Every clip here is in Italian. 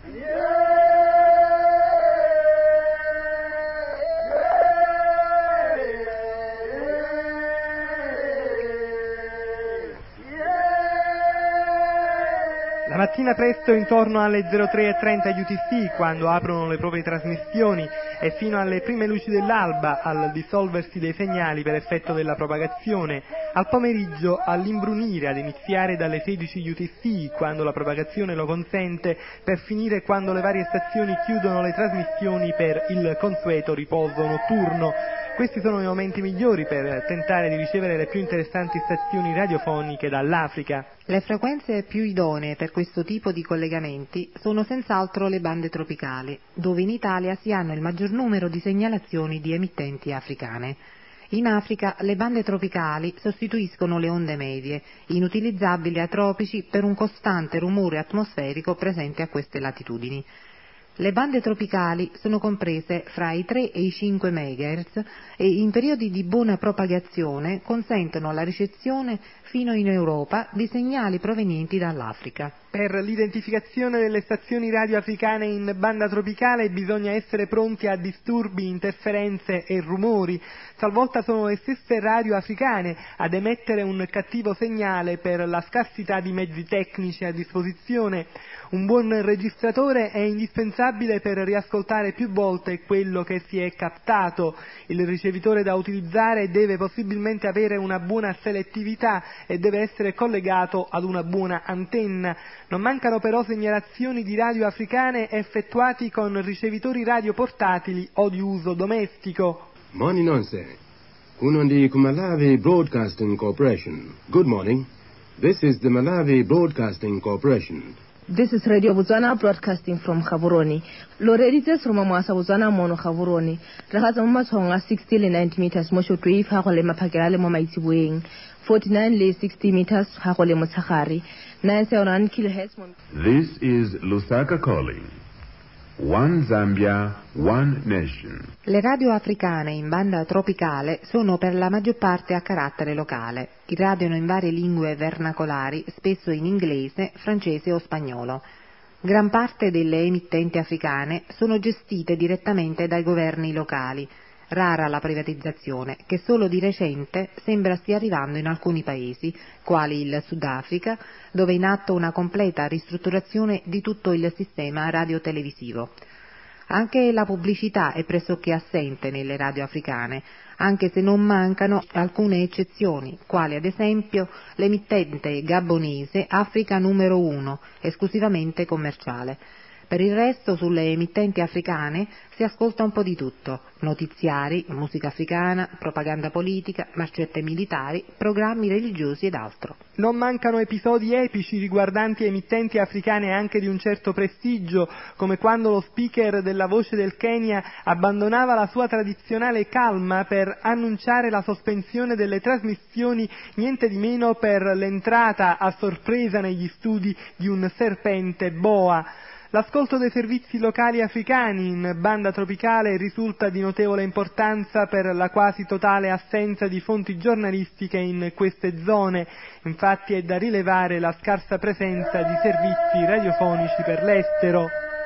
La mattina presto, intorno alle 03:30 UTC, quando aprono le proprie trasmissioni, e fino alle prime luci dell'alba, al dissolversi dei segnali per effetto della propagazione, al pomeriggio all'imbrunire, ad iniziare dalle 16 UTC, quando la propagazione lo consente, per finire quando le varie stazioni chiudono le trasmissioni per il consueto riposo notturno. Questi sono i momenti migliori per tentare di ricevere le più interessanti stazioni radiofoniche dall'Africa. Le frequenze più idonee per questo tipo di collegamenti sono senz'altro le bande tropicali, dove in Italia si hanno il maggior numero di segnalazioni di emittenti africane. In Africa le bande tropicali sostituiscono le onde medie, inutilizzabili ai tropici per un costante rumore atmosferico presente a queste latitudini. Le bande tropicali sono comprese fra i 3 e i 5 MHz e in periodi di buona propagazione consentono la ricezione fino in Europa di segnali provenienti dall'Africa. Per l'identificazione delle stazioni radio africane in banda tropicale bisogna essere pronti a disturbi, interferenze e rumori. Talvolta sono le stesse radio africane ad emettere un cattivo segnale per la scarsità di mezzi tecnici a disposizione. Un buon registratore è indispensabile per riascoltare più volte quello che si è captato. Il ricevitore da utilizzare deve possibilmente avere una buona selettività e deve essere collegato ad una buona antenna. Non mancano però segnalazioni di radio africane effettuati con ricevitori radio portatili o di uso domestico. Morning nonse. Kunondi Kumalawi Broadcasting Corporation. Good morning. This is the Malawi Broadcasting Corporation. This is Radio Botswana broadcasting from Gaborone. Lo reditse sroma mwasa Botswana mono Gaborone. Re ga tsa matsonga 60 le 90 meters mo shortwave ha go le maphakela le mo maitsibweng. 49 le 60 meters ha go le motshagare. 971 kHz. This is Lusaka calling. One Zambia, one nation. Le radio africane in banda tropicale sono per la maggior parte a carattere locale. Irradiano in varie lingue vernacolari, spesso in inglese, francese o spagnolo. Gran parte delle emittenti africane sono gestite direttamente dai governi locali. Rara la privatizzazione, che solo di recente sembra stia arrivando in alcuni paesi, quali il Sudafrica, dove è in atto una completa ristrutturazione di tutto il sistema radiotelevisivo. Anche la pubblicità è pressoché assente nelle radio africane, anche se non mancano alcune eccezioni, quali ad esempio l'emittente gabonese Africa numero 1, esclusivamente commerciale. Per il resto, sulle emittenti africane si ascolta un po' di tutto: notiziari, musica africana, propaganda politica, marcette militari, programmi religiosi ed altro. Non mancano episodi epici riguardanti emittenti africane anche di un certo prestigio, come quando lo speaker della Voce del Kenya abbandonava la sua tradizionale calma per annunciare la sospensione delle trasmissioni, niente di meno per l'entrata a sorpresa negli studi di un serpente boa. L'ascolto dei servizi locali africani in banda tropicale risulta di notevole importanza per la quasi totale assenza di fonti giornalistiche in queste zone. Infatti è da rilevare la scarsa presenza di servizi radiofonici per l'estero.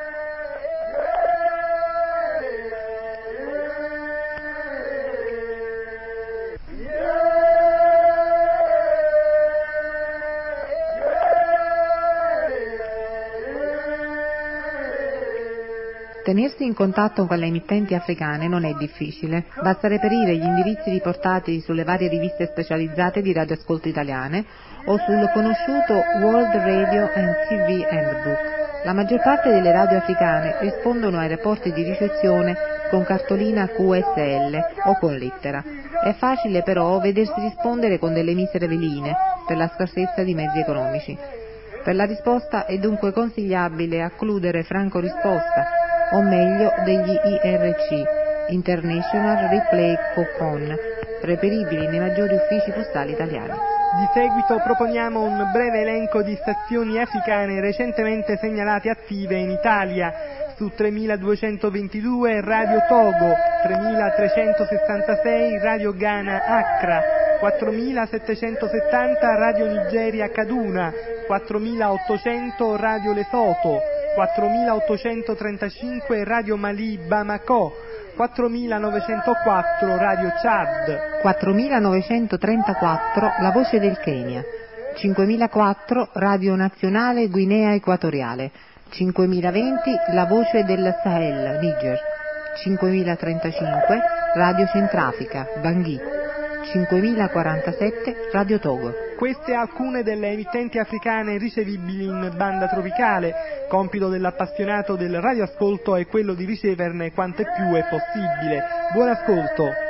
Tenersi in contatto con le emittenti africane non è difficile, basta reperire gli indirizzi riportati sulle varie riviste specializzate di radioascolto italiane o sul conosciuto World Radio and TV Handbook. La maggior parte delle radio africane rispondono ai rapporti di ricezione con cartolina QSL o con lettera. È facile però vedersi rispondere con delle misere veline per la scarsezza di mezzi economici. Per la risposta è dunque consigliabile accludere Franco Risposta, o meglio degli IRC, International Replay Coupon, reperibili nei maggiori uffici postali italiani. Di seguito proponiamo un breve elenco di stazioni africane recentemente segnalate attive in Italia. Su 3222 Radio Togo, 3366 Radio Ghana Accra, 4770 Radio Nigeria Kaduna, 4800 Radio Lesotho, 4.835 Radio Mali Bamako, 4.904 Radio Chad, 4.934 La Voce del Kenya, 5.004 Radio Nazionale Guinea Equatoriale, 5.020 La Voce del Sahel Niger, 5.035 Radio Centrafrica Bangui, 5.047 Radio Togo. Queste alcune delle emittenti africane ricevibili in banda tropicale. Compito dell'appassionato del radioascolto è quello di riceverne quante più è possibile. Buon ascolto!